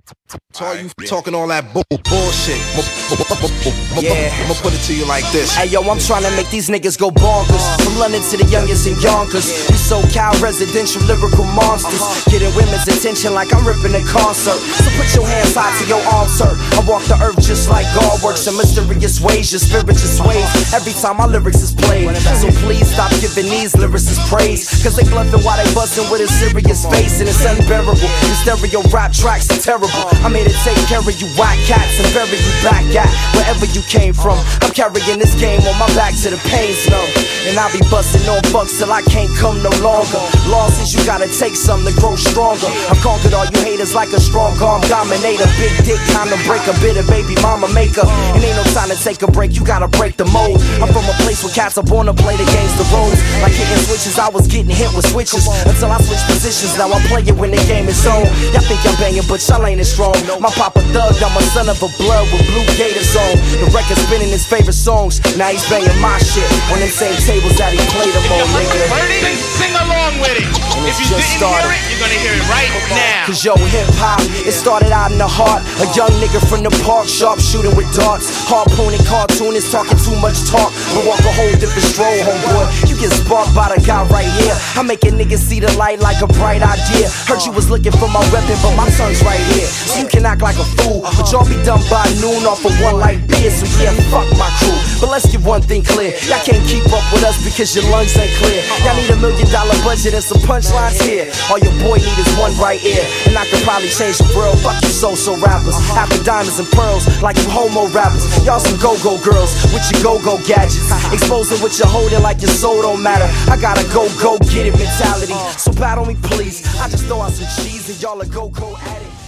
To all you talking all that bullshit, I'ma put it to you like this. Hey yo, I'm trying to make these niggas go bonkers. From London to the youngest in Yonkers, we SoCal residential lyrical monsters, getting women's attention like I'm ripping a concert. So put your hands high to your arms, sir. I walk the earth just like God works in mysterious ways. Your spirit just sways every time my lyrics is played. So please stop giving these lyricists praise, cause they bluffing while they bustin' with a serious face, and it's unbearable. The stereo rap tracks are terrible. I'm here to take care of you whack cats and bury you back at wherever you came from. I'm carrying this game on my back to the pain's numb, and I'll be busting on bucks till I can't come no longer. Losses, you gotta take some to grow stronger. I've conquered all you haters like a strong arm dominator. Big dick kinda break a bitter baby mama maker. And ain't no time to take a break, you gotta break the mold. I'm from a place where cats are born to play the games the roads. Like hitting switches, I was getting hit with switches until I switched positions. Now I'm playing when the game is on. Y'all think I'm banging, but y'all ain't as strong. My papa thug, I'm a son of a blood with blue gators on. The record spinning his favorite songs. Now he's banging my shit on them same tables that he played them on, nigga. Then sing along with it. If you didn't hear it, you're gonna hear it right now. Cause yo, hip hop, it started out in the heart. A young nigga from the park, sharp shooting with darts, harpooning cartoonists, talking too much talk. But walk a whole different stroll, homeboy. You get sparked by the guy right here. I'm making niggas see the light like a bright idea. Heard you was looking for my weapon, but my tongue's right here. So you can act like a fool, but y'all be done by noon off of one light beer. So yeah, fuck my crew. But let's get one thing clear, y'all can't keep up with us because your lungs ain't clear. Y'all need $1 million budget and some punchlines here. All your boy need is one right ear, and I could probably change the world. Fuck you so rappers, after diamonds and pearls like you homo rappers. Y'all some go-go girls with your go-go gadgets, exposing what you're holding like your soul don't matter. I got a go get it mentality, so battle me please. I just throw out some cheese and y'all a go at it.